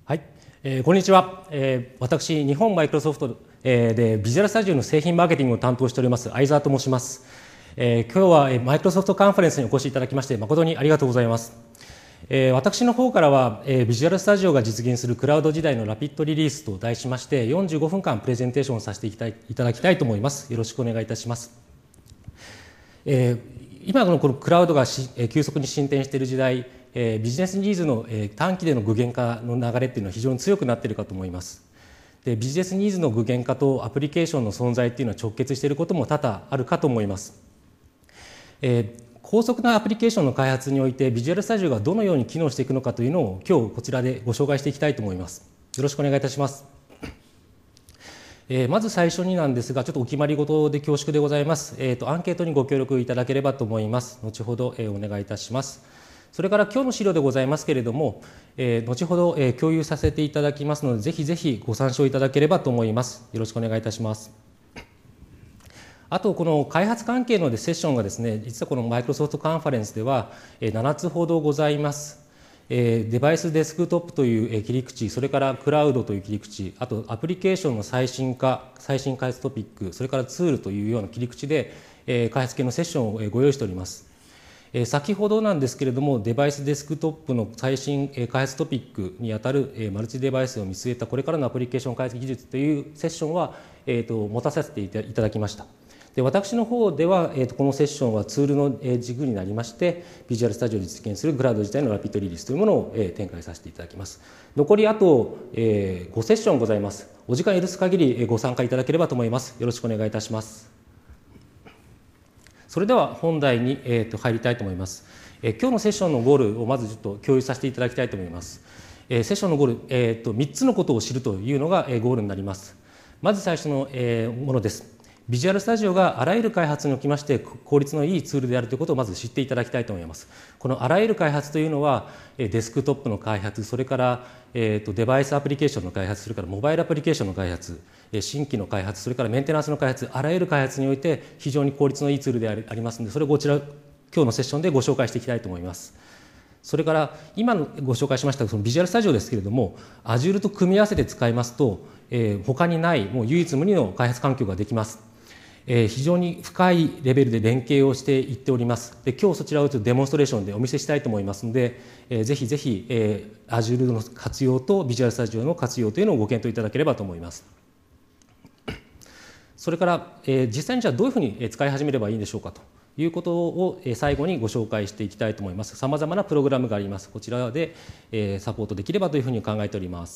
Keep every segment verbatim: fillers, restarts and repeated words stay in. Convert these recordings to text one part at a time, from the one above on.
はい、えー、こんにちは、えー、私日本マイクロソフト、えー、でビジュアルスタジオの製品マーケティングを担当しております相沢と申します、えー、今日は、えー、マイクロソフトカンファレンスにお越しいただきまして誠にありがとうございます。えー、私の方からは、えー、ビジュアルスタジオが実現するクラウド時代のラピッドリリースと題しましてよんじゅうごふんかんプレゼンテーションをさせていただきたいと思います。よろしくお願いいたします。えー、今のこのクラウドがし、えー、急速に進展している時代、えー、ビジネスニーズの、えー、短期での具現化の流れっていうのは非常に強くなっているかと思います。でビジネスニーズの具現化とアプリケーションの存在っていうのは直結していることも多々あるかと思います。えー、高速なアプリケーションの開発においてビジュアルスタジオがどのように機能していくのかというのを今日こちらでご紹介していきたいと思います。よろしくお願いいたします。えー、まず最初になんですがちょっとお決まり事で恐縮でございます。えーと、アンケートにご協力いただければと思います。後ほど、えー、お願いいたします。それから今日の資料でございますけれども、えー、後ほど、えー、共有させていただきますのでぜひぜひご参照いただければと思います。よろしくお願いいたします。あとこの開発関係のセッションがですね実はこのマイクロソフトカンファレンスではななつほどございます。デバイスデスクトップという切り口、それからクラウドという切り口、あとアプリケーションの最新化、最新開発トピック、それからツールというような切り口で開発系のセッションをご用意しております。先ほどなんですけれども、デバイスデスクトップの最新開発トピックにあたるマルチデバイスを見据えたこれからのアプリケーション開発技術というセッションは、えー、と持たせていただきました。で私の方では、えー、とこのセッションはツールの軸になりましてビジュアルスタジオを実現するクラウド自体のラピッドリリースというものを、えー、展開させていただきます。残りあと、えー、ごセッションございます。お時間許す限りご参加いただければと思います。よろしくお願いいたします。それでは本題に、えー、と入りたいと思います。えー、今日のセッションのゴールをまずちょっと共有させていただきたいと思います。えー、セッションのゴール、えー、とみっつのことを知るというのが、えー、ゴールになります。まず最初の、えー、ものです。ビジュアルスタジオがあらゆる開発におきまして効率のいいツールであるということをまず知っていただきたいと思います。このあらゆる開発というのはデスクトップの開発、それから、えー、とデバイスアプリケーションの開発、それからモバイルアプリケーションの開発、新規の開発、それからメンテナンスの開発、あらゆる開発において非常に効率のいいツールでありますので、それをこちら今日のセッションでご紹介していきたいと思います。それから今のご紹介しましたそのビジュアルスタジオですけれども Azure と組み合わせて使いますと、えー、他にないもう唯一無二の開発環境ができます。えー、非常に深いレベルで連携をしていっております。で今日そちらをちょっとデモンストレーションでお見せしたいと思いますので、えー、ぜひぜひ、えー、Azure の活用とビジュアルスタジオの活用というのをご検討いただければと思います。それから、えー、実際にじゃあどういうふうに使い始めればいいんでしょうかということを最後にご紹介していきたいと思います。さまざまなプログラムがあります。こちらで、えー、サポートできればというふうに考えております。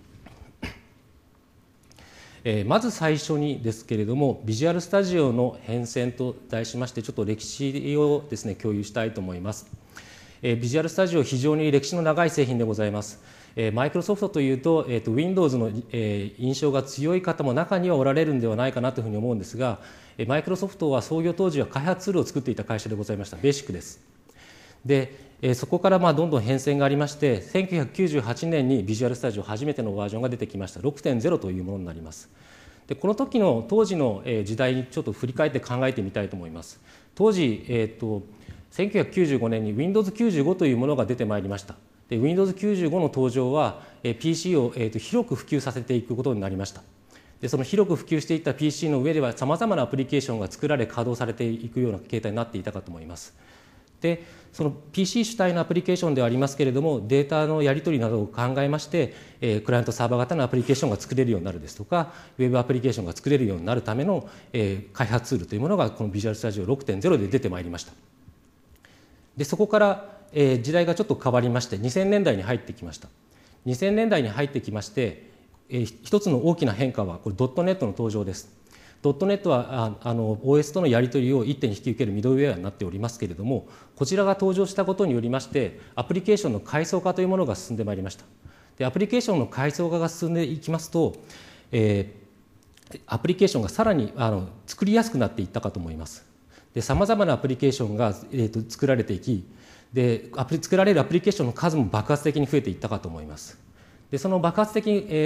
えー、まず最初にですけれどもビジュアルスタジオの変遷と題しましてちょっと歴史をですね共有したいと思います。えー、ビジュアルスタジオ非常に歴史の長い製品でございます。えー、マイクロソフトというと、えー、と Windows の、えー、印象が強い方も中にはおられるんではないかなというふうに思うんですが、えー、マイクロソフトは創業当時は開発ツールを作っていた会社でございました。ベーシックです。でえー、そこからまあどんどん変遷がありましてせんきゅうひゃくきゅうじゅうはちねんにビジュアルスタジオ初めてのバージョンが出てきました。 ろくてんゼロ というものになります。でこの時の当時の時代にちょっと振り返って考えてみたいと思います。当時、えー、とせんきゅうひゃくきゅうじゅうごねんに ウィンドウズきゅうじゅうご というものが出てまいりました。で ウィンドウズきゅうじゅうご の登場は ピーシー を、えー、と広く普及させていくことになりました。でその広く普及していった ピーシー の上ではさまざまなアプリケーションが作られ稼働されていくような形態になっていたかと思います。でその ピーシー 主体のアプリケーションではありますけれどもデータのやり取りなどを考えまして、えー、クライアントサーバー型のアプリケーションが作れるようになるですとかウェブアプリケーションが作れるようになるための、えー、開発ツールというものがこのビジュアルスタジオ ろくてんゼロ で出てまいりました。でそこから、えー、時代がちょっと変わりましてにせんねんだいに入ってきました。にせんねんだいに入ってきまして、えー、一つの大きな変化はこれドットネットの登場です。ドットネットはああの オーエス とのやり取りを一手に引き受けるミドルウェアになっておりますけれどもこちらが登場したことによりましてアプリケーションの階層化というものが進んでまいりました。でアプリケーションの階層化が進んでいきますと、えー、アプリケーションがさらにあの作りやすくなっていったかと思います。さまざまなアプリケーションが、えー、と作られていきで作られるアプリケーションの数も爆発的に増えていったかと思います。でその爆発的に、えー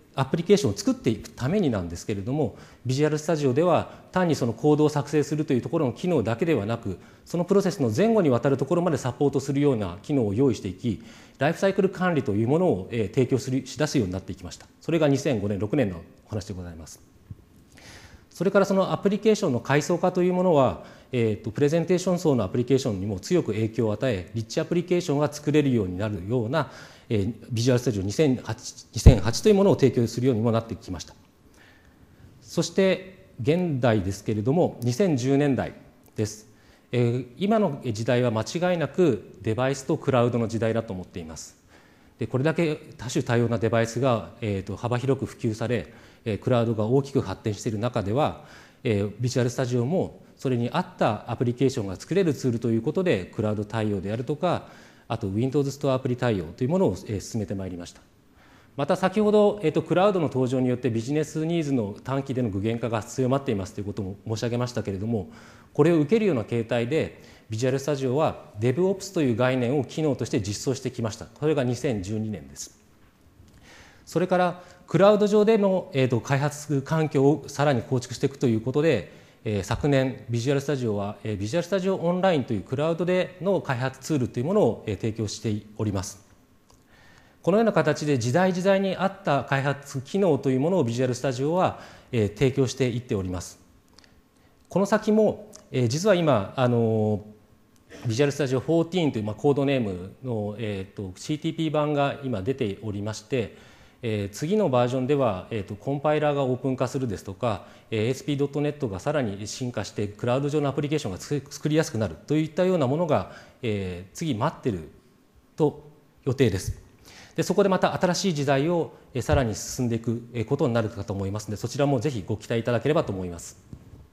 アプリケーションを作っていくためになんですけれども、ビジュアルスタジオでは単にそのコードを作成するというところの機能だけではなく、そのプロセスの前後にわたるところまでサポートするような機能を用意していき、ライフサイクル管理というものを提供するし出すようになっていきました。それがにせんごねんろくねんのお話でございます。それからそのアプリケーションの階層化というものは、えーと、プレゼンテーション層のアプリケーションにも強く影響を与え、リッチアプリケーションが作れるようになるような、えー、ビジュアルスタジオにせんはちというものを提供するようにもなってきました。そして現代ですけれども、にせんじゅうねんだいです。えー、今の時代は間違いなくデバイスとクラウドの時代だと思っています。でこれだけ多種多様なデバイスが、えーと、幅広く普及され、えー、クラウドが大きく発展している中では、えー、ビジュアルスタジオもそれに合ったアプリケーションが作れるツールということで、クラウド対応であるとか、あと Windows ストアアプリ対応というものを進めてまいりました。また先ほど、えーと、クラウドの登場によってビジネスニーズの短期での具現化が強まっていますということも申し上げましたけれども、これを受けるような形態でビジュアルスタジオは DevOps という概念を機能として実装してきました。これがにせんじゅうにねんです。それからクラウド上での、えーと、開発環境をさらに構築していくということで、えー、昨年ビジュアルスタジオは、えー、ビジュアルスタジオオンラインというクラウドでの開発ツールというものを、えー、提供しております。このような形で時代時代に合った開発機能というものをビジュアルスタジオは、えー、提供していっております。この先も、えー、実は今あのビジュアルスタジオじゅうよんという、まあ、コードネームの、えー、と シーティーピー 版が今出ておりまして、えー、次のバージョンでは、えー、とコンパイラーがオープン化するですとか、えー、エーエスピードットネット がさらに進化してクラウド上のアプリケーションが作りやすくなるといったようなものが、えー、次待っていると予定です。でそこでまた新しい時代をさらに進んでいくことになるかと思いますので、そちらもぜひご期待いただければと思います。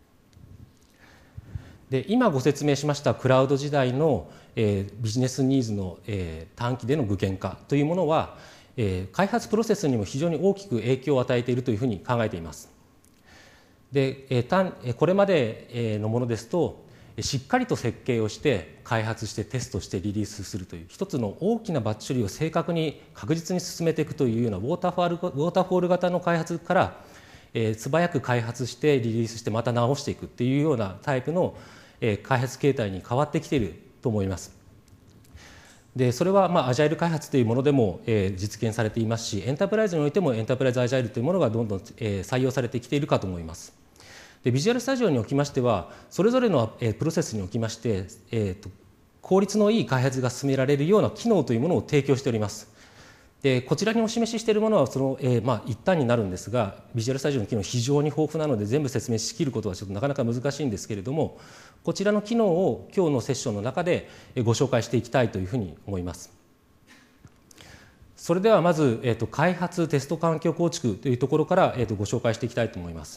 で今ご説明しましたクラウド時代の、えー、ビジネスニーズの、えー、短期での具現化というものは、えー、開発プロセスにも非常に大きく影響を与えているというふうに考えています。で、えー、単これまでのものですと、しっかりと設計をして開発してテストしてリリースするという一つの大きなバッチ処理を正確に確実に進めていくというようなウォーターフォール、ウォーターフォール型の開発から、えー、素早く開発してリリースしてまた直していくっていうようなタイプの、えー、開発形態に変わってきていると思います。でそれは、まあ、アジャイル開発というものでも、えー、実現されていますし、エンタープライズにおいてもエンタープライズアジャイルというものがどんどん、えー、採用されてきているかと思います。でビジュアルスタジオにおきましては、それぞれの、えー、プロセスにおきまして、えーと、効率のいい開発が進められるような機能というものを提供しております。でこちらにお示ししているものはその、えーまあ、一端になるんですが、ビジュアルスタジオの機能非常に豊富なので全部説明しきることはちょっとなかなか難しいんですけれども、こちらの機能を今日のセッションの中でご紹介していきたいというふうに思います。それではまず、えーと、開発テスト環境構築というところから、えーと、ご紹介していきたいと思います。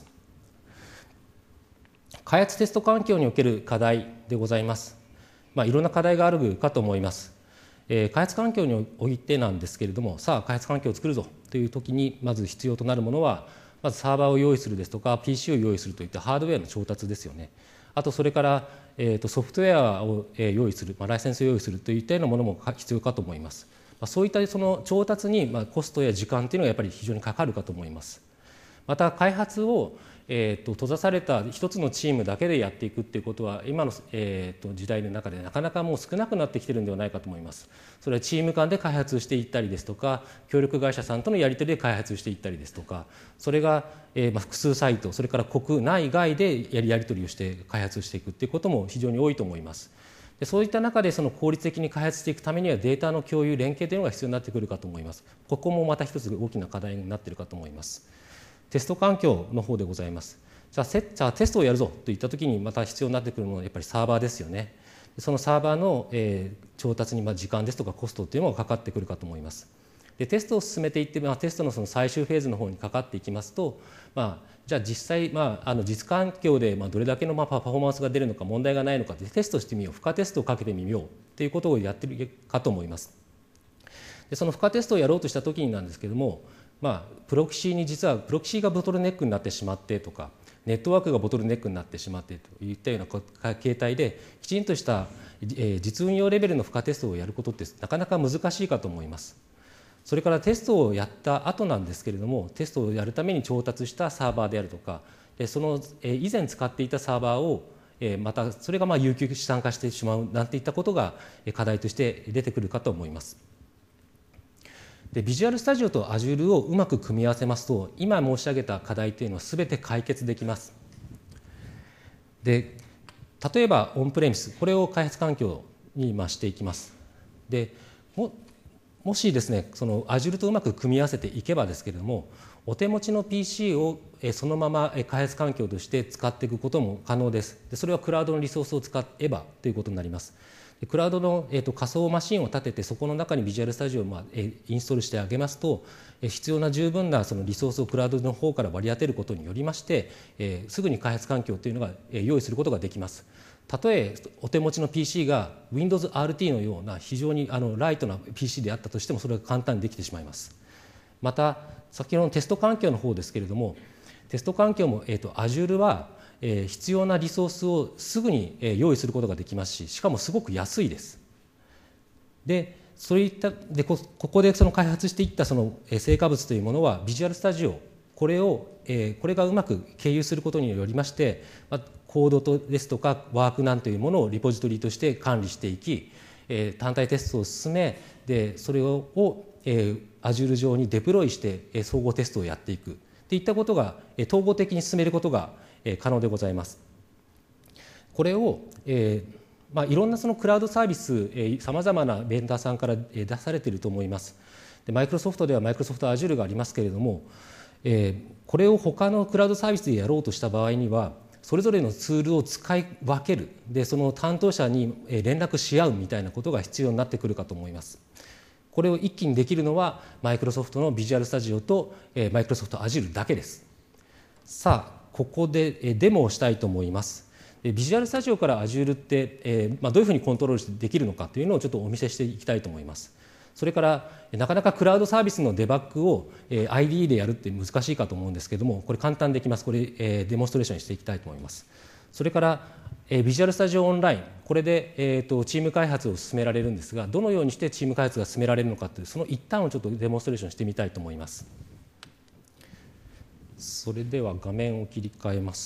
開発テスト環境における課題でございます。まあ、いろんな課題があるかと思います。えー、開発環境においてなんですけれども、さあ開発環境を作るぞというときにまず必要となるものは、まずサーバーを用意するですとか ピーシー を用意するといったハードウェアの調達ですよね。あとそれから、えー、とソフトウェアを用意する、まあ、ライセンスを用意するといったようなものも必要かと思います。まあ、そういったその調達に、まあ、コストや時間というのがやっぱり非常にかかるかと思います。また開発をえー、と閉ざされた一つのチームだけでやっていくということは今の、えー、と時代の中でなかなかもう少なくなってきているのではないかと思います。それはチーム間で開発していったりですとか、協力会社さんとのやり取りで開発していったりですとか、それが、えーまあ、複数サイト、それから国内外でやりやり取りをして開発していくということも非常に多いと思います。でそういった中でその効率的に開発していくためにはデータの共有連携というのが必要になってくるかと思います。ここもまた一つ大きな課題になっているかと思います。テスト環境の方でございます。じゃあ、じゃあテストをやるぞといったときにまた必要になってくるのはやっぱりサーバーですよね。そのサーバーの、えー、調達にまあ時間ですとかコストというのがかかってくるかと思います。でテストを進めていって、まあ、テストのその最終フェーズの方にかかっていきますと、まあ、じゃあ実際、まあ、あの実環境でまあどれだけのまあパフォーマンスが出るのか問題がないのかでテストしてみよう、負荷テストをかけてみようということをやっているかと思います。でその負荷テストをやろうとしたときになんですけれども、まあ、プロキシーに実はプロキシーがボトルネックになってしまってとか、ネットワークがボトルネックになってしまってといったような形態できちんとした実運用レベルの負荷テストをやることってなかなか難しいかと思います。 それからテストをやった後なんですけれども、テストをやるために調達したサーバーであるとか、その以前使っていたサーバーをまたそれがまあ有給資産化してしまうなんていったことが課題として出てくるかと思います。で、ビジュアルスタジオと Azure をうまく組み合わせますと、今申し上げた課題というのはすべて解決できます。で、例えばオンプレミス、これを開発環境にまあしていきます。で、ももしですね、その Azure とうまく組み合わせていけばですけれども、お手持ちの ピーシー をそのまま開発環境として使っていくことも可能です。で、それはクラウドのリソースを使えばということになります。で、クラウドの、えー、と仮想マシンを立てて、そこの中にビジュアルスタジオを、まあえー、インストールしてあげますと、えー、必要な十分なそのリソースをクラウドの方から割り当てることによりまして、えー、すぐに開発環境というのが、えー、用意することができます。たとえお手持ちの ピーシー が ウィンドウズアールティー のような非常にあのライトな ピーシー であったとしても、それが簡単にできてしまいます。また先ほどのテスト環境の方ですけれども、テスト環境も、えー、と Azure は、えー、必要なリソースをすぐに、えー、用意することができますし、しかもすごく安いです。で、そういったで こ, ここでその開発していったその成果物というものはビジュアルスタジオ、これを、えー、これがうまく経由することによりまして、まあ、コードとですとかワークなんというものをリポジトリとして管理していき、えー、単体テストを進め、でそれを、えー、Azure 上にデプロイして、えー、総合テストをやっていくといったことが、えー、統合的に進めることが、えー、可能でございます。これを、えーまあ、いろんなそのクラウドサービス、さまざまなベンダーさんから出されていると思います。で、マイクロソフトではマイクロソフト Azure がありますけれども、えー、これを他のクラウドサービスでやろうとした場合には、それぞれのツールを使い分ける、でその担当者に連絡し合うみたいなことが必要になってくるかと思います。これを一気にできるのはマイクロソフトのビジュアルスタジオとマイクロソフト Azure だけです。さあ、ここでデモをしたいと思います。ビジュアルスタジオから Azure って、えーまあ、どういうふうにコントロールしてできるのかというのをちょっとお見せしていきたいと思います。それからなかなかクラウドサービスのデバッグを、えー、アイディー でやるって難しいかと思うんですけれども、これ簡単できます。これ、えー、デモンストレーションしていきたいと思います。それから、えー、ビジュアルスタジオオンライン、これで、えー、とチーム開発を進められるんですが、どのようにしてチーム開発が進められるのかというその一端をちょっとデモンストレーションしてみたいと思います。それでは画面を切り替えます。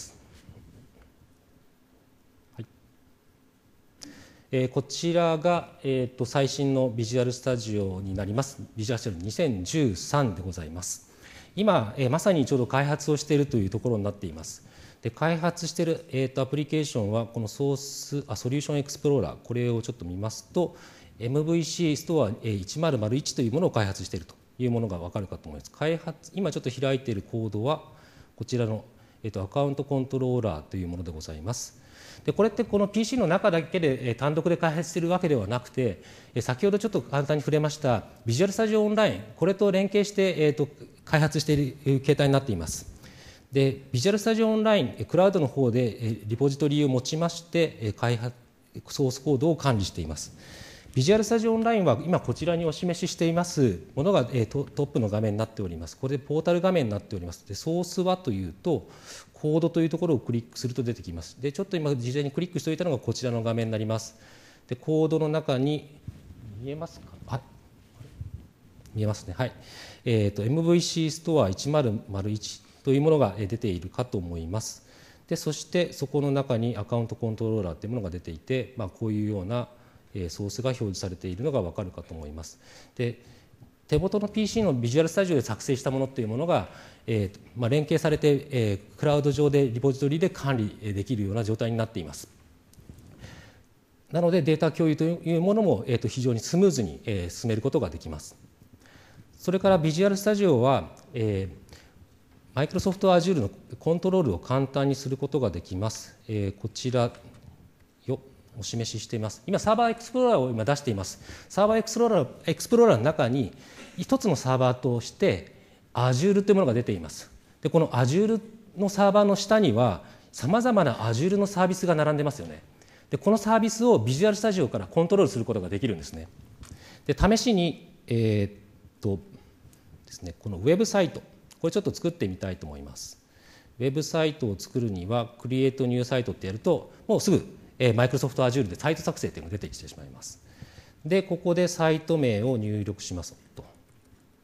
えー、こちらが、えー、と最新のビジュアルスタジオになります。ビジュアルスタジオにせんじゅうさんでございます。今、えー、まさにちょうど開発をしているというところになっています。で、開発している、えー、とアプリケーションはこのソースあソリューションエクスプローラー、これをちょっと見ますと エムブイシー ストアいちまるまるいちというものを開発しているというものが分かるかと思います。開発今ちょっと開いているコードはこちらの、えー、とアカウントコントローラーというものでございます。で、これってこの ピーシー の中だけで単独で開発しているわけではなくて、先ほどちょっと簡単に触れましたビジュアルスタジオオンライン、これと連携して、えー、と開発している形態になっています。で、ビジュアルスタジオオンライン、クラウドの方でリポジトリを持ちまして開発ソースコードを管理しています。ビジュアルスタジオオンラインは今こちらにお示ししていますものがトップの画面になっております。これでポータル画面になっております。で、ソースはというとコードというところをクリックすると出てきます。で、ちょっと今事前にクリックしておいたのがこちらの画面になります。で、コードの中に見えますか？あ、見えますね。はい。えっと エムブイシー ストアいちまるまるいちというものが出ているかと思います。で、そしてそこの中にアカウントコントローラーというものが出ていて、まあ、こういうようなソースが表示されているのが分かるかと思います。で、手元の ピーシー のビジュアルスタジオで作成したものというものが、えーまあ、連携されて、えー、クラウド上でリポジトリで管理できるような状態になっています。なのでデータ共有というものも、えー、と非常にスムーズに、えー、進めることができます。それからビジュアルスタジオは、えー、Microsoft Azure のコントロールを簡単にすることができます。えー、こちらよお示ししています。今サーバーエクスプローラーを今出しています。サーバーエクスプローラー、エクスプローラーの中に一つのサーバーとして Azure というものが出ています。で、この Azure のサーバーの下にはさまざまな Azure のサービスが並んでますよね。で、このサービスをビジュアルスタジオからコントロールすることができるんですね。で、試しに、えー、っとですね、このウェブサイト、これちょっと作ってみたいと思います。ウェブサイトを作るにはクリエイトニューサイトってやるともうすぐマイクロソフト Azure でサイト作成というのが出てきてしまいます。で、ここでサイト名を入力しますと。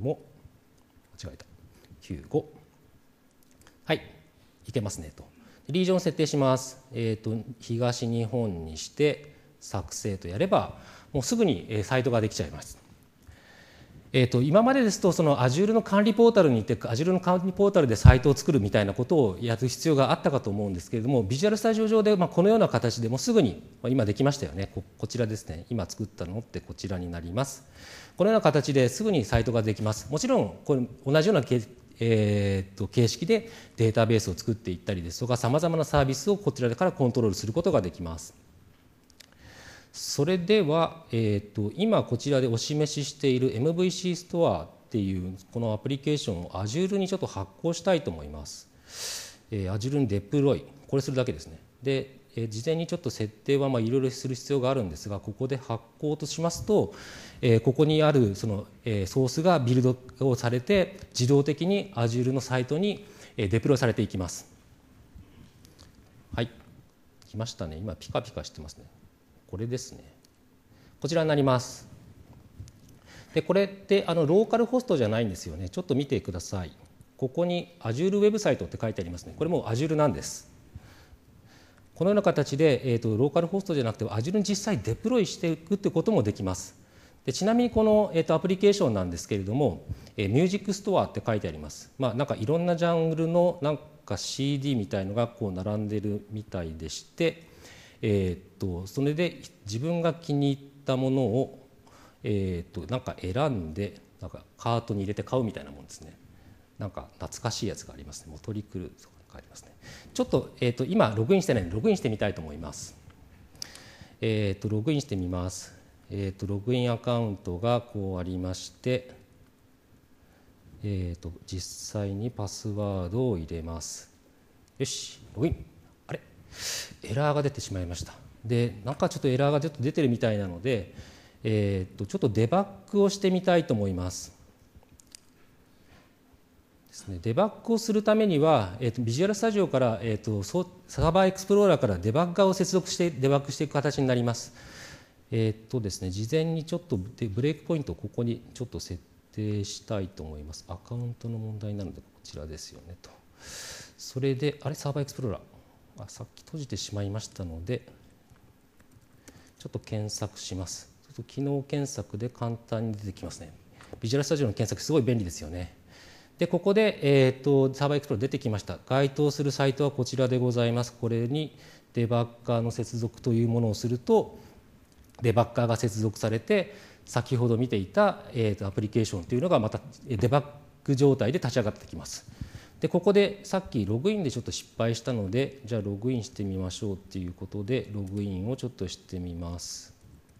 も間違えたきゅうご、はい、いけますねと。リージョン設定します。えーと、東日本にして作成とやればもうすぐにサイトができちゃいます。えーと、今までですとその Azure の管理ポータルに行って Azure の管理ポータルでサイトを作るみたいなことをやる必要があったかと思うんですけれども、ビジュアルスタジオ上でまあこのような形でもうすぐに今できましたよね。 こ, こちらですね。今作ったのってこちらになります。このような形ですぐにサイトができます。もちろんこれ同じようなけえー、と形式でデータベースを作っていったりですとか、さまざまなサービスをこちらからコントロールすることができます。それでは、えー、と今こちらでお示ししている エムブイシー ストアっていうこのアプリケーションを Azure にちょっと発行したいと思います。えー、Azure にデプロイ、これするだけですね。で、えー、事前にちょっと設定はまあいろいろする必要があるんですが、ここで発行としますと、えー、ここにあるその、えー、ソースがビルドをされて自動的に Azure のサイトにデプロイされていきます。はい、来ましたね。今ピカピカしてますね。これですね。こちらになります。で、これってあのローカルホストじゃないんですよね。ちょっと見てください。ここに Azure ウェブサイトって書いてありますね。これも Azure なんです。このような形で、えーと、ローカルホストじゃなくて Azure に実際デプロイしていくってこともできます。でちなみにこの、えーと、アプリケーションなんですけれども、えー、ミュージックストアって書いてあります。まあ、なんかいろんなジャンルのなんか シーディー みたいのがこう並んでるみたいでして、えー、とそれで自分が気に入ったものを、えー、となんか選んでなんかカートに入れて買うみたいなもんですね。なんか懐かしいやつがありますね。モトリクルとかありますね。ちょっと、えー、と今ログインしてないのでログインしてみたいと思います。えー、とログインしてみます。えー、とログインアカウントがこうありまして、えー、と実際にパスワードを入れます。よし、ログイン。あれエラーが出てしまいました。で、なんかちょっとエラーがちょっと出てるみたいなので、えー、とちょっとデバッグをしてみたいと思います。ですね、デバッグをするためには、えー、とビジュアルスタジオから、えー、とサーバーエクスプローラーからデバッガーを接続してデバッグしていく形になります。えー、とですね、事前にちょっとブレイクポイントをここにちょっと設定したいと思います。アカウントの問題なのでこちらですよねと。それで、あれサーバーエクスプローラー。あさっき閉じてしまいましたのでちょっと検索します。ちょっと機能検索で簡単に出てきますね。ビジュアルスタジオの検索すごい便利ですよね。でここで、えー、とサーバーエクスプローラー出てきました。該当するサイトはこちらでございます。これにデバッガーの接続というものをするとデバッガーが接続されて先ほど見ていた、えー、とアプリケーションというのがまたデバッグ状態で立ち上がってきます。でここでさっきログインでちょっと失敗したので、じゃあログインしてみましょうっていうことでログインをちょっとしてみます。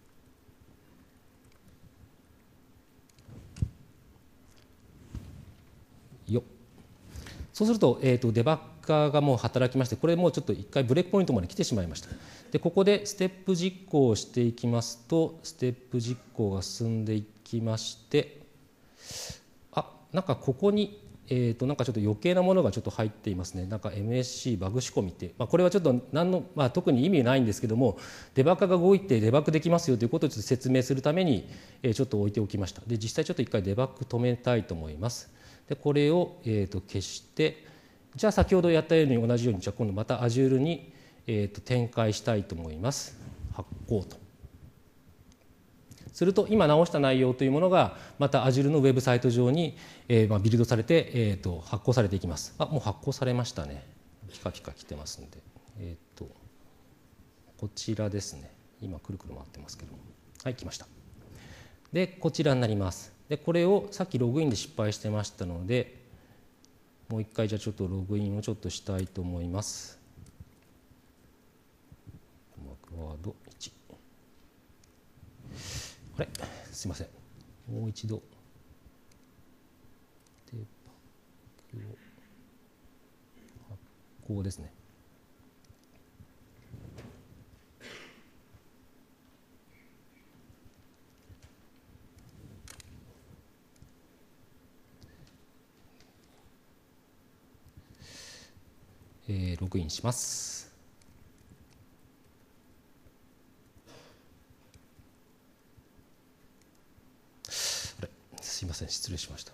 よそうすると、えー、とデバッガーがもう働きまして、これもうちょっと一回ブレイクポイントまで来てしまいました。でここでステップ実行をしていきますと、ステップ実行が進んでいきまして、あなんかここにえー、となんかちょっと余計なものがちょっと入っていますね。なんか エムエスシー バグ仕込みって、まあ、これはちょっと何の、まあ、特に意味ないんですけども、デバッガーが動いてデバッグできますよということをちょっと説明するために、えー、ちょっと置いておきました。で実際ちょっと一回デバッグ止めたいと思います。でこれを、えー、と消して、じゃあ先ほどやったように同じように、じゃあ今度また Azure に、えー、と展開したいと思います。発行と。すると今直した内容というものがまた Azure のウェブサイト上に、えー、まあビルドされて、えー、と発行されていきます。あもう発行されましたね。ピカピカ来てますんで、えー、とこちらですね。今くるくる回ってますけども、はい来ました。でこちらになります。でこれをさっきログインで失敗してましたので、もう一回じゃあちょっとログインをちょっとしたいと思います。ワードいち、あれすいません、もう一度デバッグを発行ですね。えー、ログインします。すすいません、失礼しました。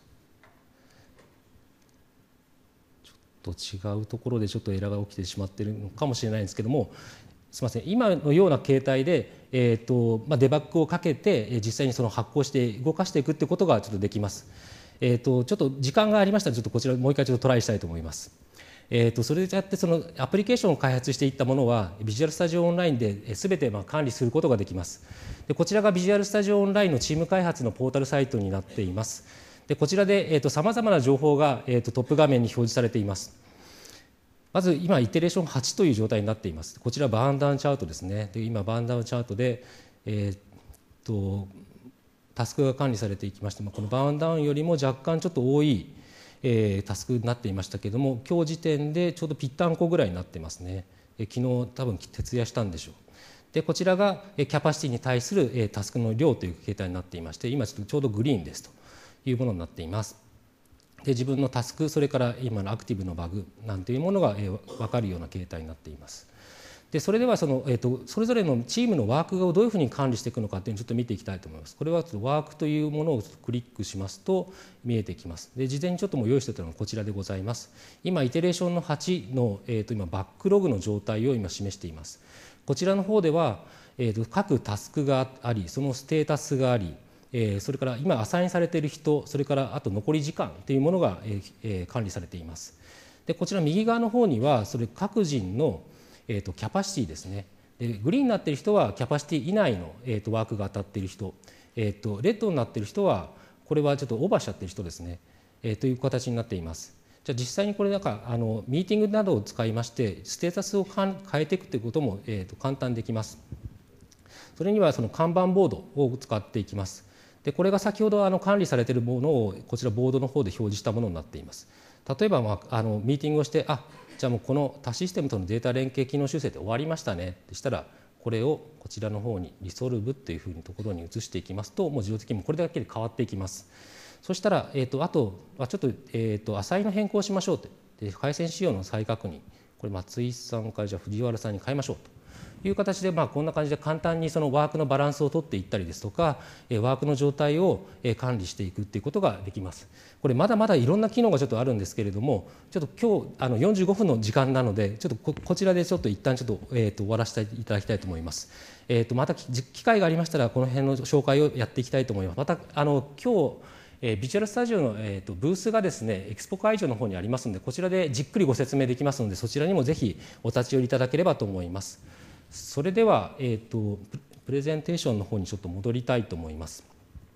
ちょっと違うところでちょっとエラーが起きてしまっているのかもしれないんですけども、すみません、今のような形態で、えーとまあ、デバッグをかけて実際にその発行して動かしていくということがちょっとできます。えーとちょっと時間がありましたらちょっとこちらもう一回ちょっとトライしたいと思います。えーとそれでやってそのアプリケーションを開発していったものはビジュアルスタジオオンラインで全てまあ管理することができます。でこちらがビジュアルスタジオオンラインのチーム開発のポータルサイトになっています。でこちらでさまざまな情報が、えーとトップ画面に表示されています。まず今イテレーションはちという状態になっています。こちらバーンダウンチャートですね。で今バーンダウンチャートで、えー、っとタスクが管理されていきまして、このバーンダウンよりも若干ちょっと多い、えー、タスクになっていましたけれども、今日時点でちょうどぴったんこぐらいになっていますね。え昨日多分徹夜したんでしょう。でこちらがキャパシティに対する、えー、タスクの量という形態になっていまして、今ちょっとちょうどグリーンですというものになっています。で自分のタスク、それから今のアクティブのバグなんていうものが、えー、分かるような形態になっています。でそれではその、えー、とそれぞれのチームのワークをどういうふうに管理していくのかというのをちょっと見ていきたいと思います。これはちょっとワークというものをクリックしますと見えてきます。で事前にちょっともう用意していたのがこちらでございます。今イテレーションのはちの、えー、と今バックログの状態を今示しています。こちらの方では、えー、と各タスクがあり、そのステータスがあり、えー、それから今アサインされている人、それからあと残り時間というものが、えー、管理されています。でこちら右側の方にはそれ各人の、えー、とキャパシティですね。でグリーンになっている人はキャパシティ以内の、えー、とワークが当たっている人、えー、とレッドになっている人はこれはちょっとオーバーしちゃっている人ですね、えー、という形になっています。じゃあ実際にこれなんかあのミーティングなどを使いましてステータスを変えていくということも、えー、と簡単にできます。それにはその看板ボードを使っていきます。でこれが先ほどあの管理されているものをこちらボードの方で表示したものになっています。例えば、まあ、あのミーティングをして、あじゃあもうこの他システムとのデータ連携機能修正で終わりましたねでしたら、これをこちらの方にリソルブというふうにところに移していきますと、もう自動的にこれだけで変わっていきます。そしたら、えー、とあとはちょっと、えー、とアサインの変更をしましょうと。で回線仕様の再確認、これ松井さんからじゃあ藤原さんに変えましょうという形で、まあ、こんな感じで簡単にそのワークのバランスを取っていったりですとか、ワークの状態を管理していくということができます。これまだまだいろんな機能がちょっとあるんですけれども、ちょっと今日あのよんじゅうごふんの時間なので、ちょっと こ, こちらでちょっと一旦ちょっと、えー、と終わらせていただきたいと思います。えー、とまた機会がありましたらこの辺の紹介をやっていきたいと思います。またあの今日えー、ビジュアルスタジオの、えー、とブースがですねエキスポ会場の方にありますので、こちらでじっくりご説明できますので、そちらにもぜひお立ち寄りいただければと思います。それでは、えー、とプレゼンテーションの方にちょっと戻りたいと思います。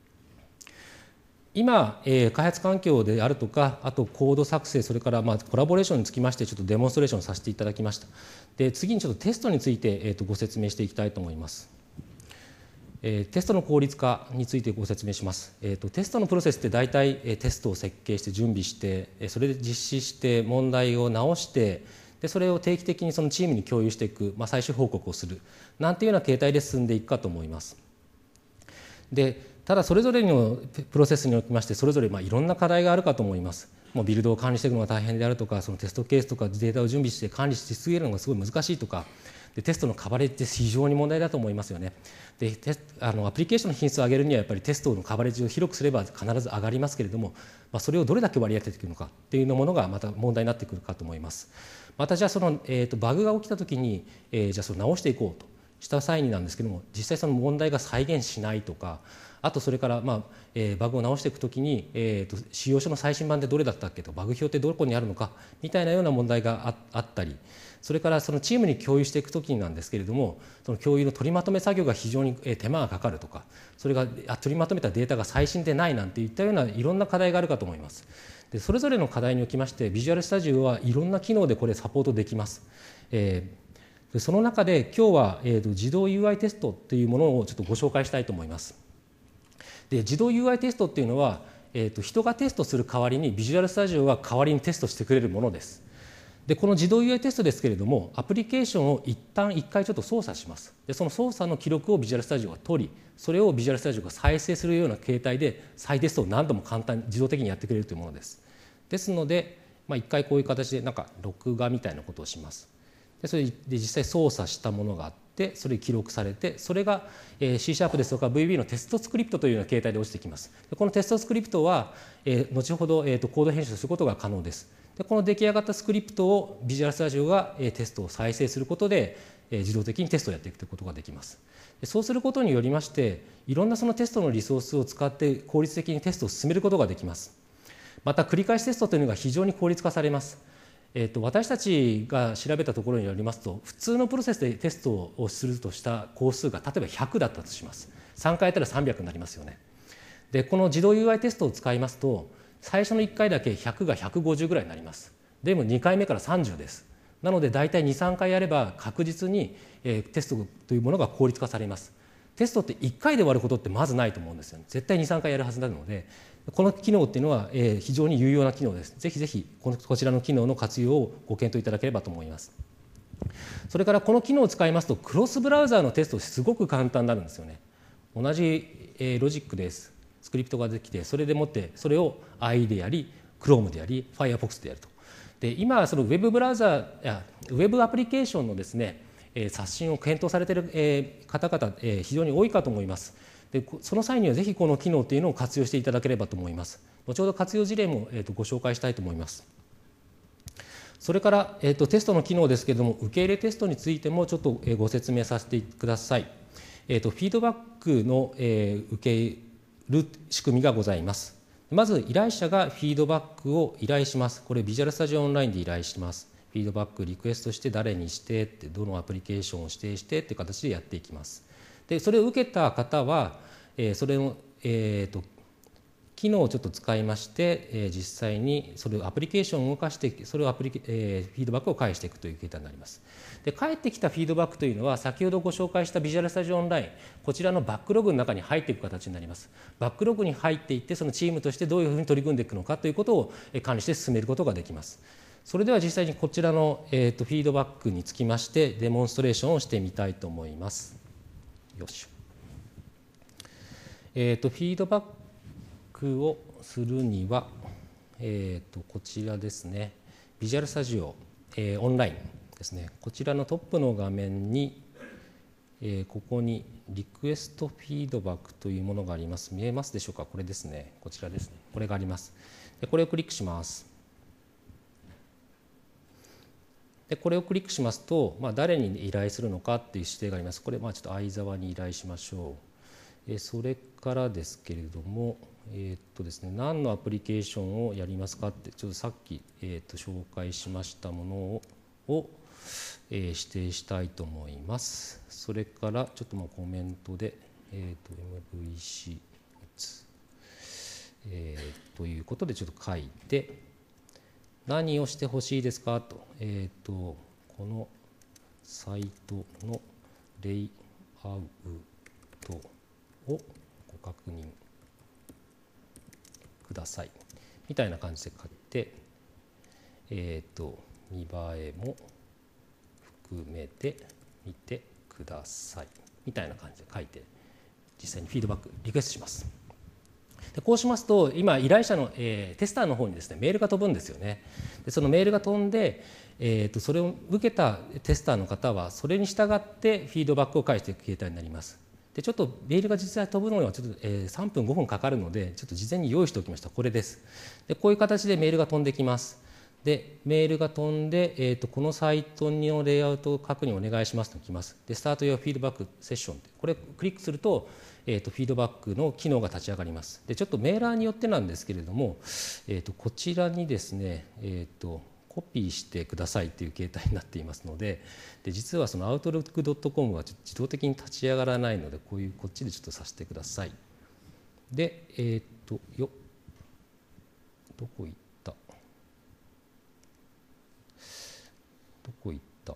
今、えー、開発環境であるとか、あとコード作成、それからまあコラボレーションにつきましてちょっとデモンストレーションさせていただきました。で次にちょっとテストについて、えー、とご説明していきたいと思います。えー、テストの効率化についてご説明します。えー、とテストのプロセスって大体、えー、テストを設計して準備して、えー、それで実施して問題を直して、でそれを定期的にそのチームに共有していく、まあ、最終報告をするなんていうような形態で進んでいくかと思います。でただそれぞれのプロセスにおきましてそれぞれまあいろんな課題があるかと思います。もうビルドを管理していくのが大変であるとか、そのテストケースとかデータを準備して管理し続けるのがすごい難しいとか、でテストのカバレッジって非常に問題だと思いますよね。でテスあのアプリケーションの品質を上げるにはやっぱりテストのカバレッジを広くすれば必ず上がりますけれども、まあ、それをどれだけ割り当てていくのかっていうものがまた問題になってくるかと思います。またじゃあその、えー、とバグが起きたときに、えー、じゃあそれを直していこうとした際になんですけども、実際その問題が再現しないとか、あとそれから、まあえー、バグを直していくときに、えー、と使用書の最新版でどれだったっけと、バグ表ってどこにあるのかみたいなような問題が あ, あったり、それからそのチームに共有していくときなんですけれども、その共有の取りまとめ作業が非常に手間がかかるとか、それが取りまとめたデータが最新でないなんていったようないろんな課題があるかと思います。でそれぞれの課題におきましてビジュアルスタジオはいろんな機能でこれサポートできます。えー、でその中で今日は、えー、と自動 ユーアイ テストというものをちょっとご紹介したいと思います。で自動 ユーアイ テストっていうのは、えー、と人がテストする代わりにビジュアルスタジオが代わりにテストしてくれるものです。でこの自動 ユーアイ テストですけれども、アプリケーションを一旦一回ちょっと操作します。でその操作の記録をビジュアルスタジオが取り、それをビジュアルスタジオが再生するような形態で再テストを何度も簡単に自動的にやってくれるというものです。ですので、まあ、一回こういう形でなんか録画みたいなことをします。でそれで実際操作したものがあっでそれ記録されて、それが C シャープですとか ブイビー のテストスクリプトというような形態で落ちてきます。でこのテストスクリプトは、えー、後ほど、えーと、コード編集することが可能です。でこの出来上がったスクリプトをビジュアルスタジオが、えー、テストを再生することで、えー、自動的にテストをやっていくということができます。でそうすることによりまして、いろんなそのテストのリソースを使って効率的にテストを進めることができます。また繰り返しテストというのが非常に効率化されます。えー、と私たちが調べたところによりますと、普通のプロセスでテストをするとした工数が例えばひゃくだったとします。さんかいやったらさんびゃくになりますよね。でこの自動 ユーアイ テストを使いますと、最初のいっかいだけひゃくがひゃくごじゅうぐらいになります。でもにかいめからさんじゅうです。なので大体にさんかいやれば確実に、えー、テストというものが効率化されます。テストっていっかいで終わることってまずないと思うんですよね。絶対にさんかいやるはずなので、この機能っていうのは、えー、非常に有用な機能です。ぜひぜひこのこちらの機能の活用をご検討いただければと思います。それからこの機能を使いますと、クロスブラウザーのテストすごく簡単になるんですよね。同じ、えー、ロジックです。スクリプトができて、それでもってそれを アイ でやり、Chrome でやり、Firefox でやると。で今そのウェブブラウザーやウェブアプリケーションのですね、えー、刷新を検討されている、えー、方々、えー、非常に多いかと思います。でその際にはぜひこの機能というのを活用していただければと思います。後ほど活用事例も、えー、とご紹介したいと思います。それから、えー、とテストの機能ですけれども、受け入れテストについてもちょっとご説明させてください。えー、とフィードバックの、えー、受け入れる仕組みがございます。まず依頼者がフィードバックを依頼します。これビジュアルスタジオオンラインで依頼します。フィードバックリクエストして誰にしてって、どのアプリケーションを指定してっていう形でやっていきます。でそれを受けた方は、えー、それの、えー、と機能をちょっと使いまして、えー、実際にそれをアプリケーションを動かして、それをアプリ、えー、フィードバックを返していくという形態になります。で返ってきたフィードバックというのは、先ほどご紹介したビジュアルスタジオオンライン、こちらのバックログの中に入っていく形になります。バックログに入っていって、そのチームとしてどういうふうに取り組んでいくのかということを管理して進めることができます。それでは実際にこちらの、えー、とフィードバックにつきましてデモンストレーションをしてみたいと思います。よし、えー、とフィードバックをするには、えー、とこちらですね、ビジュアルスタジオ、えー、オンラインですね。こちらのトップの画面に、えー、ここにリクエストフィードバックというものがあります。見えますでしょうか。これですね。こちらですね。これがあります。でこれをクリックします。でこれをクリックしますと、まあ、誰に依頼するのかっていう指定があります。これ、まあ、ちょっと相沢に依頼しましょう。えそれからですけれども、えーっとですね、何のアプリケーションをやりますかって、ちょっとさっき、えーっと紹介しましたものを、をえー、指定したいと思います。それからちょっとまあコメントで、えー、と エムブイシー、えー、ということでちょっと書いて、何をしてほしいですかと、えー、とこのサイトのレイアウトをご確認くださいみたいな感じで書いて、えー、と見栄えも含めてみてくださいみたいな感じで書いて、実際にフィードバックリクエストします。でこうしますと、今依頼者の、えー、テスターの方にですねメールが飛ぶんですよね。でそのメールが飛んで、えー、とそれを受けたテスターの方はそれに従ってフィードバックを返していく形態になります。でちょっとメールが実際飛ぶのにはちょっと、えー、さんぷんごふんかかるので、ちょっと事前に用意しておきました。これです。でこういう形でメールが飛んできます。でメールが飛んで、えー、とこのサイトのレイアウトを確認お願いしますときます。でスタート用フィードバックセッション、これクリックすると、えー、とフィードバックの機能が立ち上がります。でちょっとメーラーによってなんですけれども、えー、とこちらにですね、えー、とコピーしてくださいという形態になっていますので、で実はそのアウトロックドットコムは自動的に立ち上がらないので、こういうこっちでちょっとさせてください。でえっ、とよどこ行ったどこ行った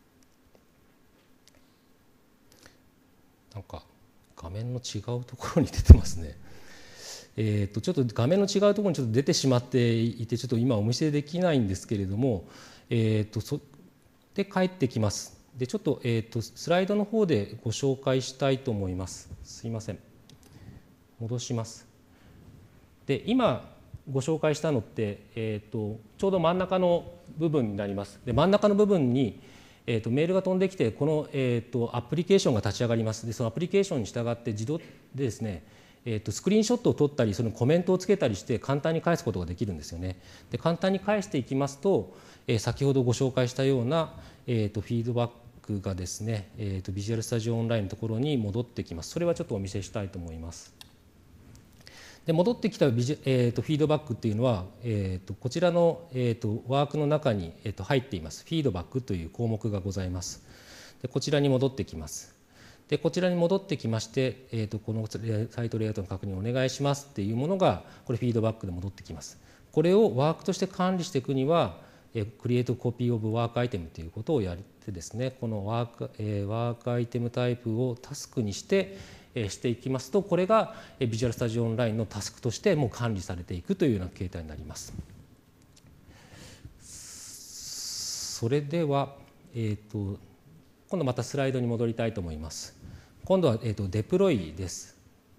なんか画面の違うところに出てますね。えー、とちょっと画面の違うところにちょっと出てしまっていて、ちょっと今お見せできないんですけれども、えー、とそで帰ってきます。でちょっと、えー、とスライドの方でご紹介したいと思います。すいません、戻します。で今ご紹介したのって、えー、とちょうど真ん中の部分になります。で真ん中の部分に、 えー、とメールが飛んできて、この、えー、とアプリケーションが立ち上がります。でそのアプリケーションに従って自動でですね、えー、とスクリーンショットを撮ったり、そのコメントをつけたりして簡単に返すことができるんですよね。で簡単に返していきますと、えー、先ほどご紹介したような、えー、とフィードバックがですね、えー、とビジュアルスタジオオンラインのところに戻ってきます。それはちょっとお見せしたいと思います。で戻ってきたビジ、えー、とフィードバックっていうのは、えー、とこちらの、えー、とワークの中に、えー、と入っています。フィードバックという項目がございます。でこちらに戻ってきます。でこちらに戻ってきまして、えー、とこのサイトレイアウトの確認をお願いしますっていうものが、これフィードバックで戻ってきます。これをワークとして管理していくには、クリエイトコピーオブワークアイテムということをやってですね、このワーク、えー、ワークアイテムタイプをタスクにしてしていきますと、これがビジュアルスタジオオンラインのタスクとしてもう管理されていくというような形態になります。それでは、えー、と今度またスライドに戻りたいと思います。今度は、えー、とデプロイです。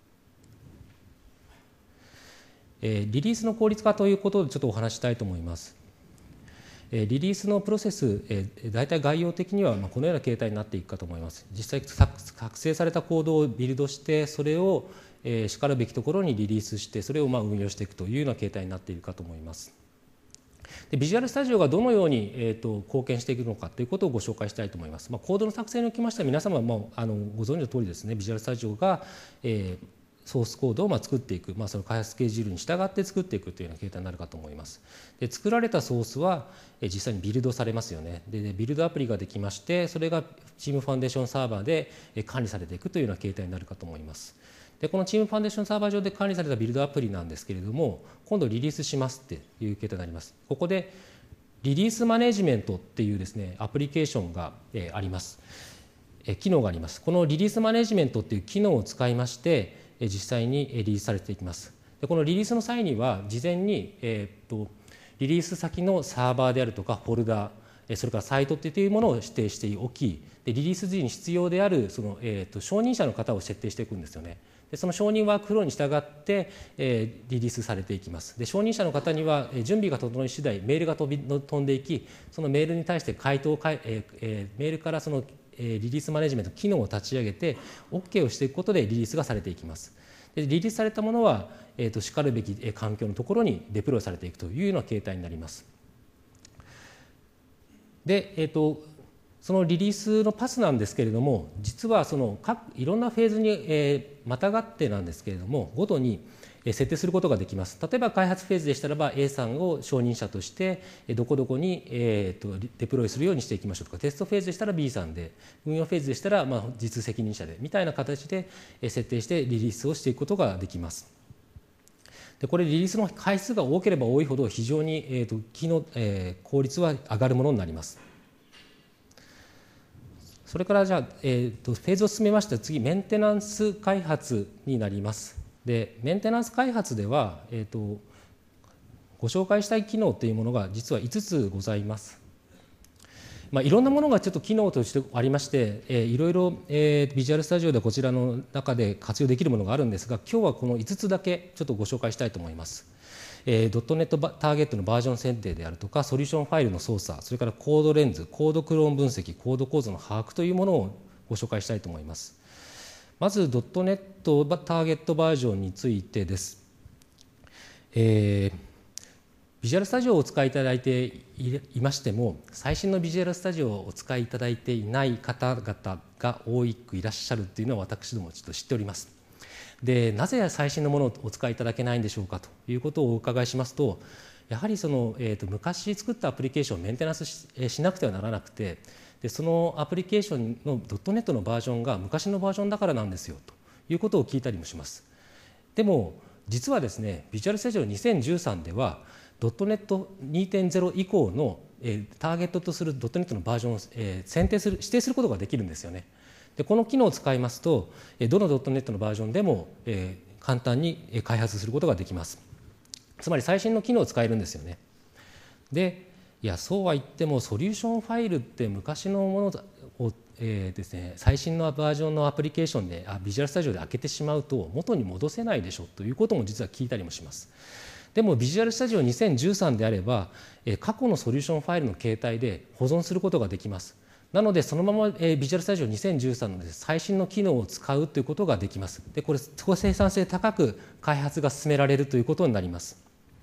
えー、リリースの効率化ということでちょっとお話したいと思います。リリースのプロセス、大体概要的にはこのような形態になっていくかと思います。実際作成されたコードをビルドして、それをしかるべきところにリリースして、それをまあ運用していくというような形態になっているかと思います。でビジュアルスタジオがどのように、えー、と貢献していくのかということをご紹介したいと思います。まあ、コードの作成におきましては皆様もあのご存知の通りですね、ビジュアルスタジオが、えーソースコードをまあ作っていく、まあ、その開発スケジュールに従って作っていくというような形態になるかと思います。で作られたソースは実際にビルドされますよね。でビルドアプリができまして、それがチームファンデーションサーバーで管理されていくというような形態になるかと思います。でこのチームファンデーションサーバー上で管理されたビルドアプリなんですけれども、今度リリースしますっていう形態になります。ここでリリースマネジメントっていうですねアプリケーションがあります。機能があります。このリリースマネジメントっていう機能を使いまして実際にリリースされていきます。でこのリリースの際には事前に、えー、とリリース先のサーバーであるとかフォルダ、それからサイトっていうものを指定しておき、でリリース時に必要であるその、えー、と承認者の方を設定していくんですよね。でその承認ワークフローに従って、えー、リリースされていきます。で承認者の方には準備が整い次第メールが飛び飛んでいき、そのメールに対して回答をかい、えーえー、メールからそのリリースマネジメント機能を立ち上げて OK をしていくことでリリースがされていきます。でリリースされたものは、えー、としかるべき環境のところにデプロイされていくというような形態になります。で、えー、とそのリリースのパスなんですけれども、実はその各いろんなフェーズに、えー、またがってなんですけれども、ごとに設定することができます。例えば開発フェーズでしたらば A さんを承認者としてどこどこに、えー、とデプロイするようにしていきましょうとか、テストフェーズでしたら B さんで、運用フェーズでしたらまあ実責任者でみたいな形で設定してリリースをしていくことができます。でこれリリースの回数が多ければ多いほど非常に、えー、と機能、えー、効率は上がるものになります。それからじゃあ、えー、とフェーズを進めまして、次メンテナンス開発になります。でメンテナンス開発では、えー、とご紹介したい機能というものが実はいつつございます。まあ、いろんなものがちょっと機能としてありまして、えー、いろいろ、えー、ビジュアルスタジオでこちらの中で活用できるものがあるんですが、今日はこのいつつだけちょっとご紹介したいと思います。えー、ドットネット ターゲットのバージョン設定であるとか、ソリューションファイルの操作、それからコードレンズ、コードクローン分析、コード構造の把握というものをご紹介したいと思います。まずドットネット ターゲットバージョンについてです。えー、ビジュアルスタジオをお使いいただいていましても、最新のビジュアルスタジオをお使いいただいていない方々が多くいらっしゃるというのは私どもちょっと知っております。でなぜ最新のものをお使いいただけないんでしょうかということをお伺いしますと、やはりその、えー、と昔作ったアプリケーションをメンテナンス し, しなくてはならなくて、でそのアプリケーションのドットネットのバージョンが昔のバージョンだからなんですよということを聞いたりもします。でも実はですね、ビジュアルスタジオにせんじゅうさんではドットネット にてんゼロ 以降の、えー、ターゲットとするドットネットのバージョンを、えー、選定する指定することができるんですよね。でこの機能を使いますと、どのドットネットのバージョンでも、えー、簡単に開発することができます。つまり最新の機能を使えるんですよね。でいやそうは言ってもソリューションファイルって昔のものを、えーですね、最新のバージョンのアプリケーションであビジュアルスタジオで開けてしまうと元に戻せないでしょということも実は聞いたりもします。でもビジュアルスタジオにせんじゅうさんであれば、えー、過去のソリューションファイルの形態で保存することができます。 なのでそのまま、えー、ビジュアルスタジオにせんじゅうさんのです、ね、最新の機能を使うということができます。でこれ生産性高く開発が進められるということになります。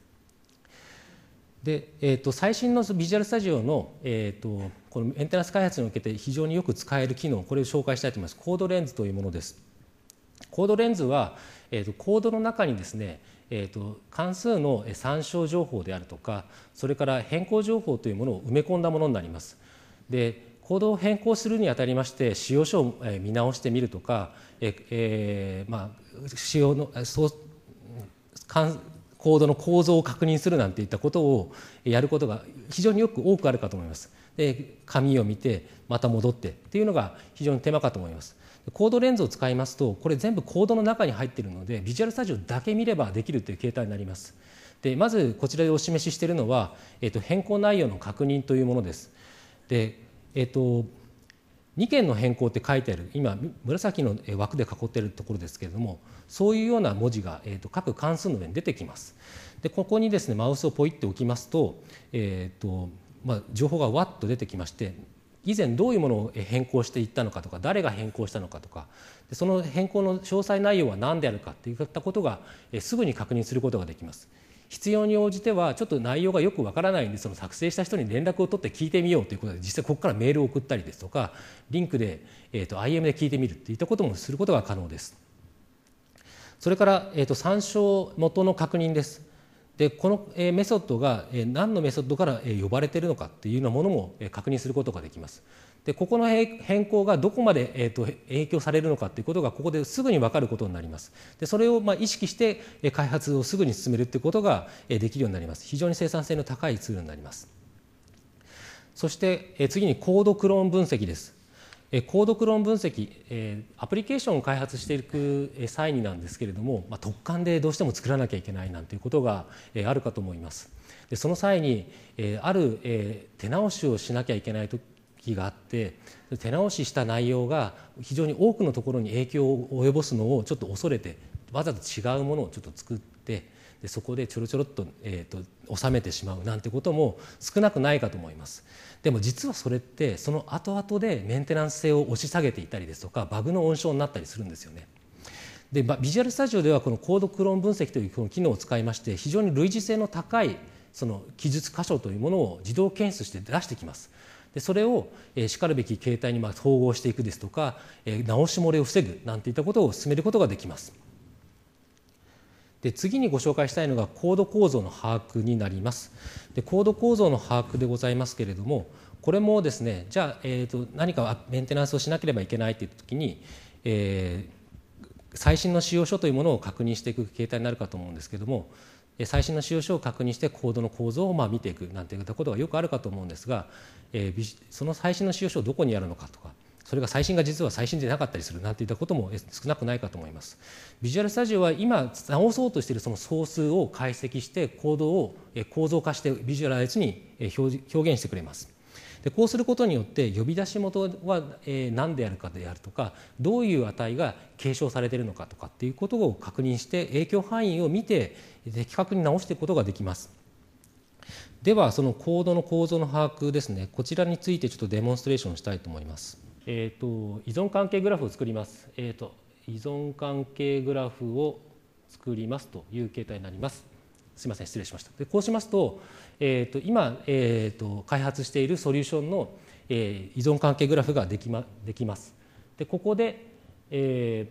で、えー、と最新のビジュアルスタジオの、えー、とこのメンテナンス開発におけて非常によく使える機能、これを紹介したいと思います。コードレンズというものです。コードレンズは、えー、とコードの中にですね、えー、と関数の参照情報であるとか、それから変更情報というものを埋め込んだものになります。でコードを変更するにあたりまして仕様書を見直してみるとか、ええー、まあ仕様のそうコードの構造を確認するなんていったことをやることが非常によく多くあるかと思います。で紙を見てまた戻ってっていうのが非常に手間かと思います。コードレンズを使いますとこれ全部コードの中に入っているのでビジュアルスタジオだけ見ればできるという形態になります。でまずこちらでお示ししているのは、えー、と変更内容の確認というものです。で、えー、とにけんの変更って書いてある今紫の枠で囲っているところですけれども、そういうような文字が、えー、と各関数の上に出てきます。でここにですねマウスをポイって置きますと、えーとまあ、情報がわっと出てきまして、以前どういうものを変更していったのかとか、誰が変更したのかとか、その変更の詳細内容は何であるかといったことがすぐに確認することができます。必要に応じてはちょっと内容がよくわからないので、その作成した人に連絡を取って聞いてみようということで、実際ここからメールを送ったりですとか、リンクで、えー、と アイエム で聞いてみるといったこともすることが可能です。それから、えー、と参照元の確認です。でこのメソッドが何のメソッドから呼ばれているのかというようなものも確認することができます。でここの変更がどこまで、えー、と影響されるのかということがここですぐに分かることになります。でそれをまあ意識して開発をすぐに進めるということができるようになります。非常に生産性の高いツールになります。そして次にコードクローン分析です。コードクローン分析、アプリケーションを開発していく際になんですけれども、まあ、特貫でどうしても作らなきゃいけないなんていうことがあるかと思います。でその際にある手直しをしなきゃいけない時があって、手直しした内容が非常に多くのところに影響を及ぼすのをちょっと恐れて、わざと違うものをちょっと作って、でそこでちょろちょろっと、えーと収めてしまうなんてことも少なくないかと思います。でも実はそれってその後々でメンテナンス性を押し下げていたりですとか、バグの温床になったりするんですよね。でビジュアルスタジオではこのコードクローン分析というこの機能を使いまして、非常に類似性の高いその記述箇所というものを自動検出して出してきます。でそれをしかるべき形態にまあ統合していくですとか、直し漏れを防ぐなんていったことを進めることができます。で次にご紹介したいのがコード構造の把握になります。でコード構造の把握でございますけれども、これもですね、じゃあ、えー、と何かメンテナンスをしなければいけないという時に、えー、最新の仕様書というものを確認していく形態になるかと思うんですけれども、最新の仕様書を確認してコードの構造をまあ見ていくなんていったことがよくあるかと思うんですが、えー、その最新の仕様書どこにあるのかとか、それが最新が実は最新でなかったりするなんていったことも少なくないかと思います。ビジュアルスタジオは今直そうとしているその総数を解析してコードを構造化してビジュアライズに表現してくれます。でこうすることによって呼び出し元は何であるかであるとか、どういう値が継承されているのかとかっていうことを確認して影響範囲を見て的確に直していくことができます。ではそのコードの構造の把握ですね、こちらについてちょっとデモンストレーションしたいと思います。えー、と依存関係グラフを作ります。えー、と依存関係グラフを作りますという形態になります。すみません、失礼しました。でこうしますと、えー、と今、えー、と開発しているソリューションの、えー、依存関係グラフができま、できます。でここで、え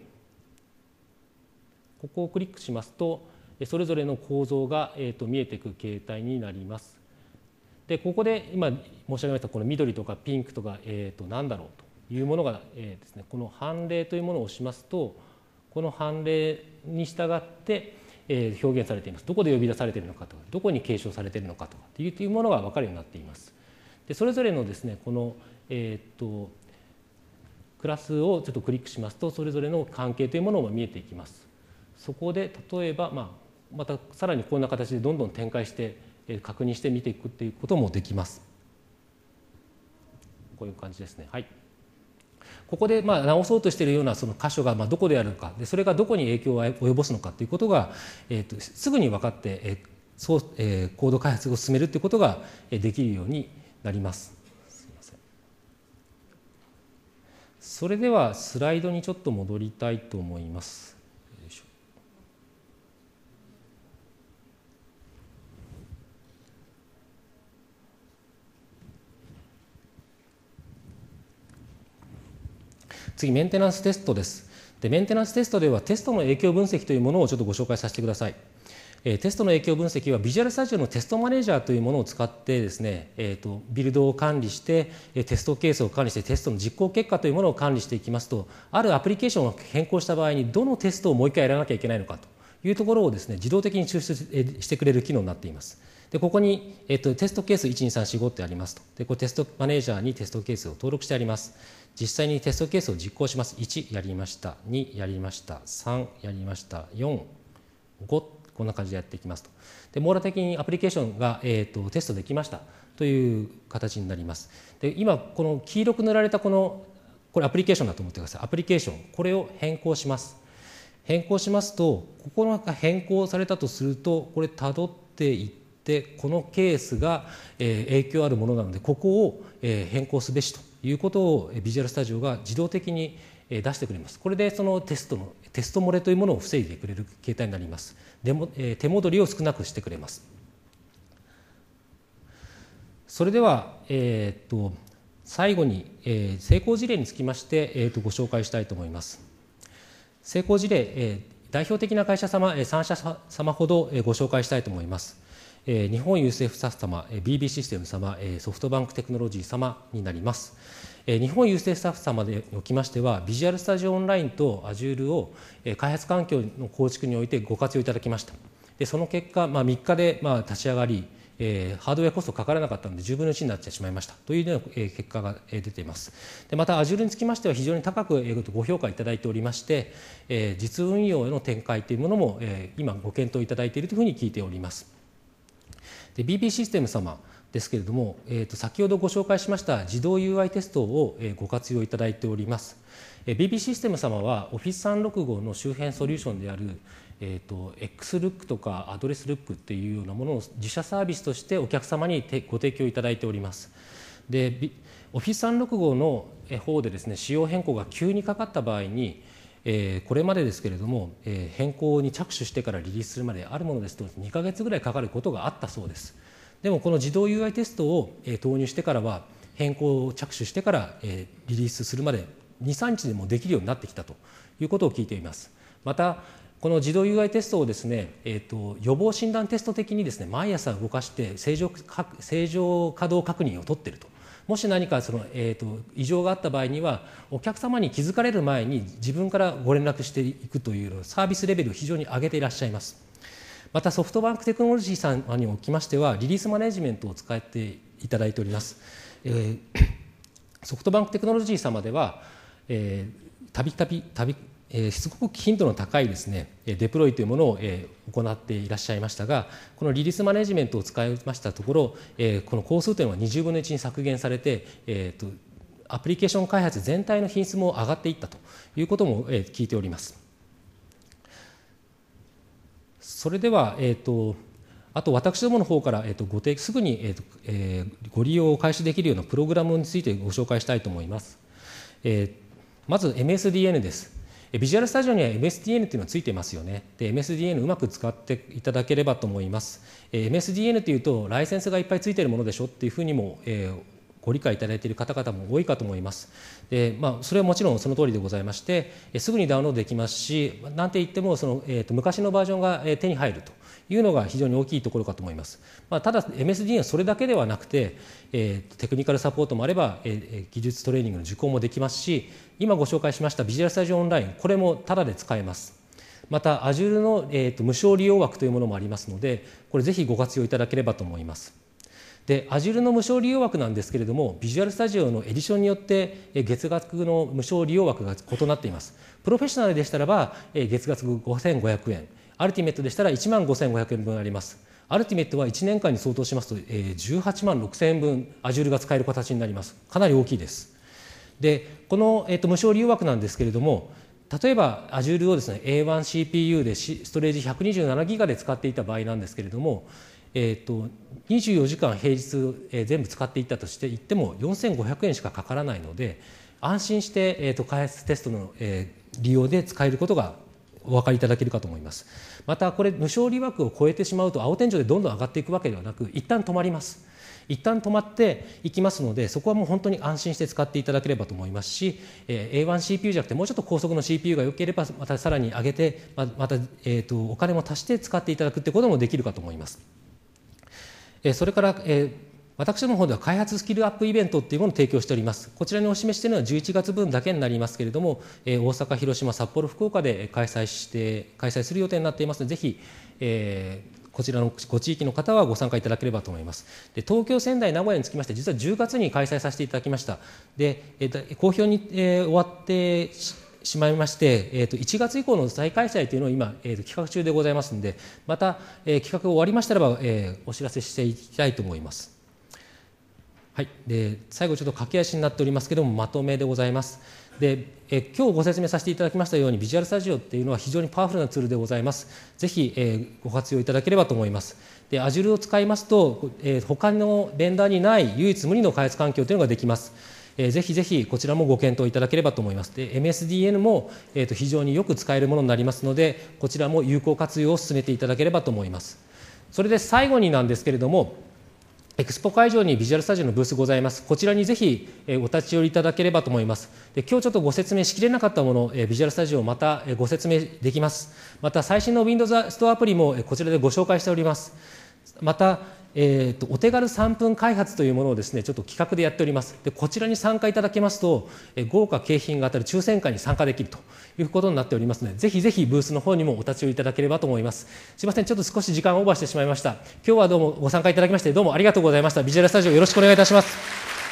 ー、ここをクリックしますと、それぞれの構造が、えー、と見えてくる形態になります。でここで今申し上げましたこの緑とかピンクとか、えー、と何だろうというものが、えーですね、この判例というものを押しますと、この判例に従って、えー、表現されています。どこで呼び出されているのかとか、どこに継承されているのかとかっていうものが分かるようになっています。でそれぞれのですね、この、えー、とクラスをちょっとクリックしますと、それぞれの関係というものも見えていきます。そこで例えば、まあ、またさらにこんな形でどんどん展開して確認して見ていくということもできます。こういう感じですね。はい。ここでまあ直そうとしているようなその箇所がまあどこであるのか、でそれがどこに影響を及ぼすのかということが、えー、とすぐに分かって、えーそうえー、コード開発を進めるということができるようになります。すみません。 それではスライドにちょっと戻りたいと思います。よいしょ。次、メンテナンステストです。で、メンテナンステストではテストの影響分析というものをちょっとご紹介させてください。えー、テストの影響分析はビジュアルスタジオのテストマネージャーというものを使ってですね、えーと、ビルドを管理して、テストケースを管理してテストの実行結果というものを管理していきますと、あるアプリケーションを変更した場合にどのテストをもう一回やらなきゃいけないのかというところをですね、自動的に抽出してくれる機能になっています。で、ここに、えーと、テストケースいち、に、さん、よん、ごってありますと。で、これテストマネージャーにテストケースを登録してあります。実際にテストケースを実行します。いちやりました、にやりました、さんやりました、よん、ご、こんな感じでやっていきますと。で、網羅的にアプリケーションが、えーと、テストできましたという形になります。で、今この黄色く塗られたこのこれアプリケーションだと思ってください。アプリケーション、これを変更します。変更しますと、ここが変更されたとすると、これたどっていってこのケースが、えー、影響あるものなので、ここを、えー、変更すべしということをビジュアルスタジオが自動的に出してくれます。これでそのテストのテスト漏れというものを防いでくれる形態になります。でも、えー、手戻りを少なくしてくれます。それでは、えー、っと最後に、えー、成功事例につきまして、えー、っとご紹介したいと思います。成功事例、えー、代表的な会社様、さん社様ほどご紹介したいと思います。えー、日本郵政スタッフ様、ビービー システム様、ソフトバンクテクノロジー様になります。日本郵政スタッフ様でおきましては、ビジュアルスタジオオンラインと Azure を開発環境の構築においてご活用いただきました。で、その結果、まあ、みっかでまあ立ち上がり、えー、ハードウェアコストかからなかったのでじゅうぶんのいちになってしまいましたというような結果が出ています。で、また Azure につきましては非常に高くご評価いただいておりまして、えー、実運用への展開というものも、えー、今ご検討いただいているというふうに聞いております。で、ビービー システム様ですけれども、えー、と先ほどご紹介しました自動 ユーアイ テストをご活用いただいております。ビービー システム様は オフィスさんびゃくろくじゅうご の周辺ソリューションである、えー、と エックスルック とかアドレスルックっていうようなものを自社サービスとしてお客様にご提供いただいております。で、オフィスさんびゃくろくじゅうご の方でですね、仕様変更が急にかかった場合に、えー、これまでですけれども、えー、変更に着手してからリリースするまであるものですとにかげつぐらいかかることがあったそうです。でもこの自動 ユーアイ テストを、えー、投入してからは変更を着手してから、えー、リリースするまでに、さんにちでもできるようになってきたということを聞いています。またこの自動 ユーアイ テストをですね、えー、と予防診断テスト的にですね、毎朝動かして正常、正常稼働確認を取っていると。もし何かその、えー、と異常があった場合にはお客様に気づかれる前に自分からご連絡していくというサービスレベルを非常に上げていらっしゃいます。またソフトバンクテクノロジーさんにおきましてはリリースマネジメントを使っていただいております。えー、ソフトバンクテクノロジー様では、えー、たびたびたびえー、すごく頻度の高いですねデプロイというものを、えー、行っていらっしゃいましたが、このリリースマネジメントを使いましたところ、えー、この工数というのはにじゅうぶんのいちに削減されて、えー、とアプリケーション開発全体の品質も上がっていったということも、えー、聞いております。それでは、えー、とあと私どもの方から、えー、とご提すぐに、えーとえー、ご利用を開始できるようなプログラムについてご紹介したいと思います。えー、まず エムエスディーエヌ です。ビジュアルスタジオには エムエスディーエヌ というのがついてますよね。で、エムエスディーエヌ うまく使っていただければと思います。エムエスディーエヌ というと、ライセンスがいっぱいついているものでしょっていうふうにも、えー、ご理解いただいている方々も多いかと思います。で、まあ、それはもちろんその通りでございまして、すぐにダウンロードできますし、なんて言ってもその、えー、と昔のバージョンが手に入るというのが非常に大きいところかと思います。まあ、ただ エムエスディーエヌ はそれだけではなくて、えー、テクニカルサポートもあれば、えー、技術トレーニングの受講もできますし、今ご紹介しましたビジュアルスタジオオンライン、これもタダで使えます。また Azure の、えー、と無償利用枠というものもありますので、これぜひご活用いただければと思います。で、Azure の無償利用枠なんですけれども、ビジュアルスタジオのエディションによって月額の無償利用枠が異なっています。プロフェッショナルでしたらば月額ごせんごひゃくえん、アルティメットでしたらいちまんごせんごひゃくえんぶんあります。アルティメットはいちねんかんに相当しますとじゅうはちまんろくせんえんぶん Azure が使える形になります。かなり大きいです。で、この、えー、と無償利用枠なんですけれども、例えば Azure をですね エーワンシーピーユー でストレージひゃくにじゅうななギガで使っていた場合なんですけれども、えー、とにじゅうよじかん平日、えー、全部使っていったとしていってもよんせんごひゃくえんしかかからないので、 安心して、えー、と開発テストの、えー、利用で使えることがお分かりいただけるかと思います。またこれ無償利枠を超えてしまうと青天井でどんどん上がっていくわけではなく、一旦止まります。一旦止まっていきますので、そこはもう本当に安心して使っていただければと思いますし、えー、エーワンシーピーユー じゃなくてもうちょっと高速の シーピーユー が良ければまたさらに上げて、ままた、えー、とお金も足して使っていただくということもできるかと思います。えー、それから、えー私の方では開発スキルアップイベントというものを提供しております。こちらにお示しているのはじゅういちがつぶんだけになりますけれども、えー、大阪、広島、札幌、福岡で開催して開催する予定になっていますので、ぜひ、えー、こちらのご地域の方はご参加いただければと思います。で、東京、仙台、名古屋につきまして、実はじゅうがつに開催させていただきました。で、えー、好評に、えー、終わってしまいまして、えー、といちがつ以降の再開催というのを今、えー、と企画中でございますので、また、えー、企画が終わりましたらば、えー、お知らせしていきたいと思います。はい、で最後ちょっと駆け足になっておりますけれども、まとめでございます。でえ今日ご説明させていただきましたように、ビジュアルスタジオっていうのは非常にパワフルなツールでございます。ぜひ、えー、ご活用いただければと思います。で Azure を使いますと、えー、他のベンダーにない唯一無二の開発環境というのができます。えー、ぜひぜひこちらもご検討いただければと思います。で エムエスディーエヌ も、えー、と非常によく使えるものになりますので、こちらも有効活用を進めていただければと思います。それで最後になんですけれども、エクスポ会場にビジュアルスタジオのブースございます。こちらにぜひお立ち寄りいただければと思います。で今日ちょっとご説明しきれなかったもの、ビジュアルスタジオまたご説明できます。また最新の Windows ストアアプリもこちらでご紹介しております。また、えー、とお手軽さんぷん開発というものをですね、ちょっと企画でやっております。でこちらに参加いただけますと、え豪華景品が当たる抽選会に参加できるということになっておりますので、ぜひぜひブースの方にもお立ち寄りいただければと思います。すいません、ちょっと少し時間をオーバーしてしまいました。今日はどうもご参加いただきましてどうもありがとうございました。ビジュアルスタジオよろしくお願いいたします。